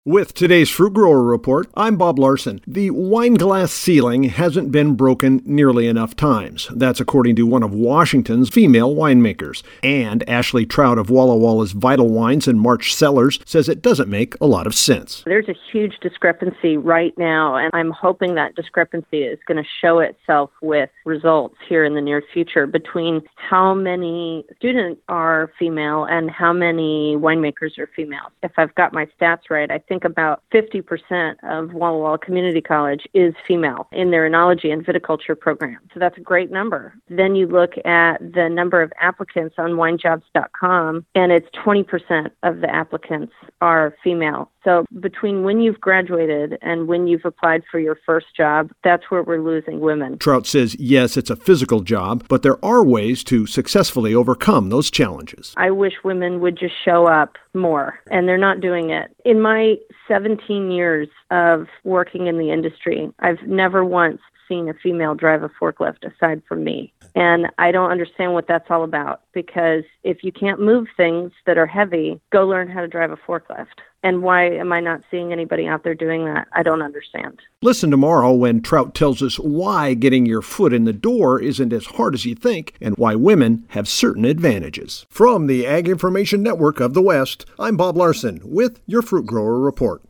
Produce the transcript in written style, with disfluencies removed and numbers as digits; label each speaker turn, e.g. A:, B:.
A: With today's Fruit Grower Report, I'm Bob Larson. The wine glass ceiling hasn't been broken nearly enough times. That's according to one of Washington's female winemakers. And Ashley Trout of Walla Walla's Vital Wines and March Cellars says it doesn't make a lot of sense.
B: There's a huge discrepancy right now, and I'm hoping that discrepancy is going to show itself with results here in the near future between how many students are female and how many winemakers are female. If I've got my stats right, I think about 50% of Walla Walla Community College is female in their enology and viticulture program. So that's a great number. Then you look at the number of applicants on winejobs.com, and it's 20% of the applicants are female. So between when you've graduated and when you've applied for your first job, that's where we're losing women.
A: Trout says, yes, it's a physical job, but there are ways to successfully overcome those challenges.
B: I wish women would just show up more, and they're not doing it. In my 17 years of working in the industry, I've never once seen a female drive a forklift aside from me. And I don't understand what that's all about, because if you can't move things that are heavy, go learn how to drive a forklift. And why am I not seeing anybody out there doing that? I don't understand.
A: Listen tomorrow when Trout tells us why getting your foot in the door isn't as hard as you think and why women have certain advantages. From the Ag Information Network of the West, I'm Bob Larson with your Fruit Grower Report.